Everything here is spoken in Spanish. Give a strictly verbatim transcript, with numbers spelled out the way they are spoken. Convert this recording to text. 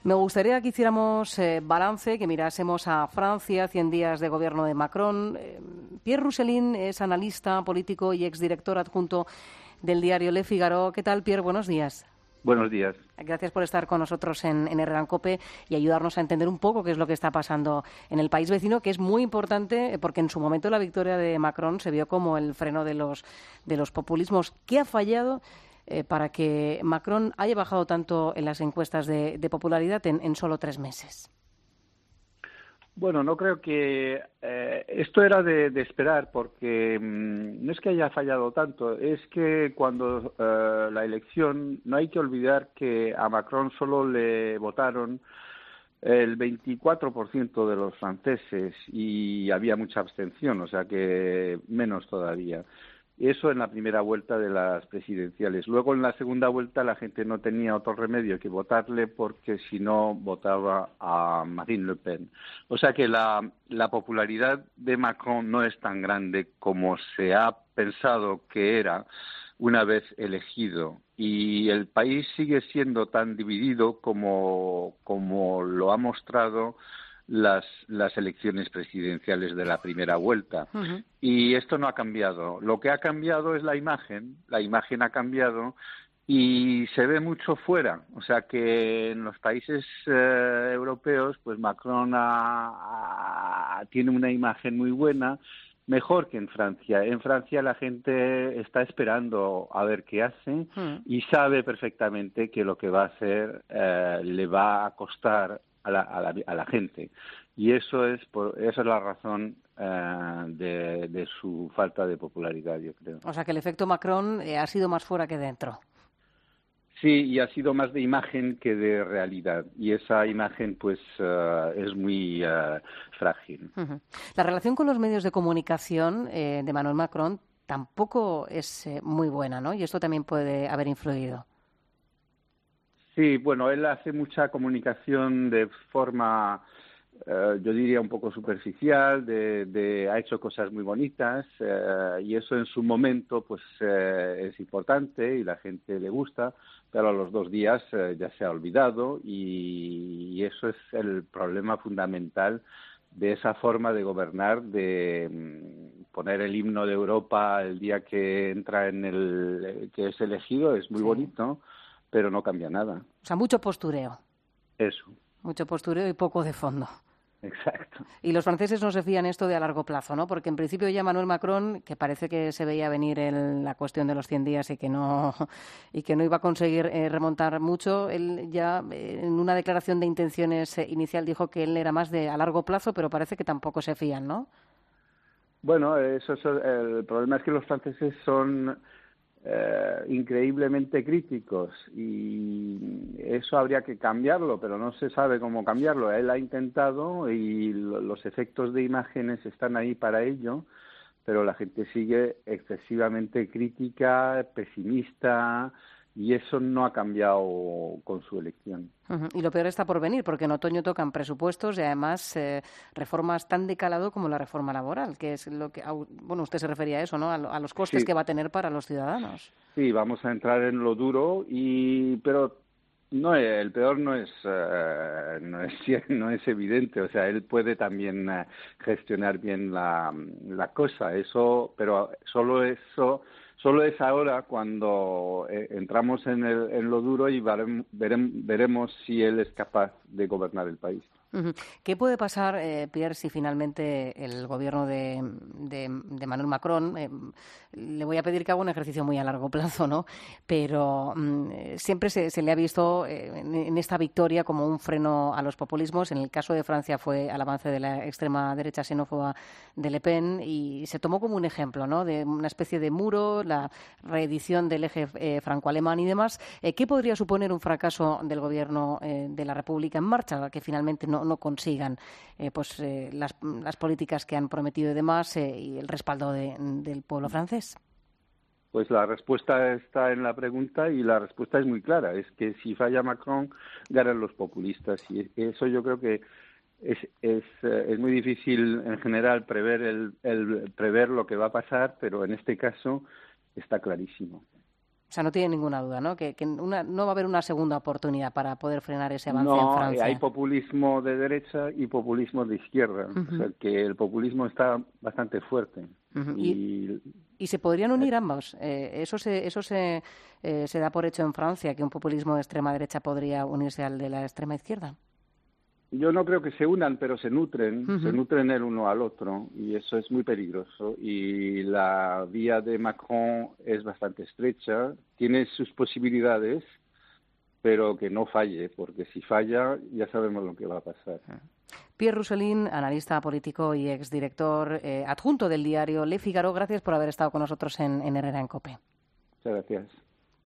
Me gustaría que hiciéramos eh, balance, que mirásemos a Francia, cien días de gobierno de Macron. Eh, Pierre Rousselin es analista político y exdirector adjunto del diario Le Figaro. ¿Qué tal, Pierre? Buenos días. Buenos días. Gracias por estar con nosotros en, en Herrera en Cope y ayudarnos a entender un poco qué es lo que está pasando en el país vecino, que es muy importante porque en su momento la victoria de Macron se vio como el freno de los, de los populismos. ¿Qué ha fallado eh, para que Macron haya bajado tanto en las encuestas de, de popularidad en, en solo tres meses? Bueno, no creo que eh, esto era de, de esperar, porque mmm, no es que haya fallado tanto, es que cuando eh, la elección, no hay que olvidar que a Macron solo le votaron el veinticuatro por ciento de los franceses y había mucha abstención, o sea que menos todavía. Eso en la primera vuelta de las presidenciales. Luego, en la segunda vuelta, la gente no tenía otro remedio que votarle porque si no votaba a Marine Le Pen. O sea que la, la popularidad de Macron no es tan grande como se ha pensado que era una vez elegido. Y el país sigue siendo tan dividido como, como lo ha mostrado las, las elecciones presidenciales de la primera vuelta. Uh-huh. Y esto no ha cambiado. Lo que ha cambiado es la imagen. La imagen ha cambiado y se ve mucho fuera. O sea que en los países eh, europeos, pues Macron ha, ha, tiene una imagen muy buena, mejor que en Francia. En Francia la gente está esperando a ver qué hace uh-huh. y sabe perfectamente que lo que va a hacer eh, le va a costar A la, a, la, a la gente, y eso es por, esa es la razón eh, de, de su falta de popularidad, yo creo. O sea que el efecto Macron eh, ha sido más fuera que dentro. Sí, y ha sido más de imagen que de realidad, y esa imagen pues uh, es muy uh, frágil. Uh-huh. La relación con los medios de comunicación eh, de Emmanuel Macron tampoco es eh, muy buena, ¿no? Y esto también puede haber influido. Sí, bueno, él hace mucha comunicación de forma, eh, yo diría, un poco superficial, de, de, ha hecho cosas muy bonitas eh, y eso en su momento pues eh, es importante y la gente le gusta, pero a los dos días eh, ya se ha olvidado y, y eso es el problema fundamental de esa forma de gobernar, de um, poner el himno de Europa el día que entra en el, que es elegido, es muy sí. bonito, pero no cambia nada. O sea, mucho postureo. Eso. Mucho postureo y poco de fondo. Exacto. Y los franceses no se fían esto de a largo plazo, ¿no? Porque en principio ya Emmanuel Macron, que parece que se veía venir el, la cuestión de los cien días y que no y que no iba a conseguir eh, remontar mucho, él ya eh, en una declaración de intenciones eh, inicial dijo que él era más de a largo plazo, pero parece que tampoco se fían, ¿no? Bueno, eso es el problema es que los franceses son Eh, increíblemente críticos y eso habría que cambiarlo, pero no se sabe cómo cambiarlo. Él ha intentado y lo, los efectos de imágenes están ahí para ello, pero la gente sigue excesivamente crítica, pesimista, y eso no ha cambiado con su elección. Uh-huh. Y lo peor está por venir, porque en otoño tocan presupuestos y además eh, reformas tan de calado como la reforma laboral, que es lo que, bueno, usted se refería a eso, ¿no? A, a los costes sí. que va a tener para los ciudadanos. Sí, vamos a entrar en lo duro, y pero no, el peor no es, uh, no es no es evidente, o sea, él puede también uh, gestionar bien la, la cosa, eso, pero solo eso solo es ahora cuando eh, entramos en, el, en lo duro y veremos, veremos si él es capaz de gobernar el país. Uh-huh. ¿Qué puede pasar, eh, Pierre, si finalmente el gobierno de, de, de Emmanuel Macron, eh, le voy a pedir que haga un ejercicio muy a largo plazo, ¿no? Pero um, siempre se, se le ha visto eh, en, en esta victoria como un freno a los populismos. En el caso de Francia fue al avance de la extrema derecha xenófoba de Le Pen y se tomó como un ejemplo, ¿no? De una especie de muro, la reedición del eje eh, franco-alemán y demás. Eh, ¿Qué podría suponer un fracaso del gobierno eh, de la República en marcha, que finalmente no no consigan eh, pues eh, las, las políticas que han prometido y demás eh, y el respaldo de, del pueblo francés? Pues la respuesta está en la pregunta y la respuesta es muy clara, es que si falla Macron ganan los populistas, y eso yo creo que es es, es muy difícil en general prever el, el prever lo que va a pasar, pero en este caso está clarísimo. O sea, no tiene ninguna duda, ¿no? Que, que una, no va a haber una segunda oportunidad para poder frenar ese avance no, en Francia. hay populismo de derecha y populismo de izquierda. Uh-huh. O sea, que el populismo está bastante fuerte. Uh-huh. y, y, ¿Y se podrían unir ambos? Eh, ¿Eso, se, eso se, eh, se da por hecho en Francia, que un populismo de extrema derecha podría unirse al de la extrema izquierda? Yo no creo que se unan, pero se nutren, uh-huh. se nutren el uno al otro, y eso es muy peligroso. Y la vía de Macron es bastante estrecha, tiene sus posibilidades, pero que no falle, porque si falla ya sabemos lo que va a pasar. Pierre Rousselin, analista político y exdirector eh, adjunto del diario Le Figaro, gracias por haber estado con nosotros en, en Herrera en COPE. Muchas gracias.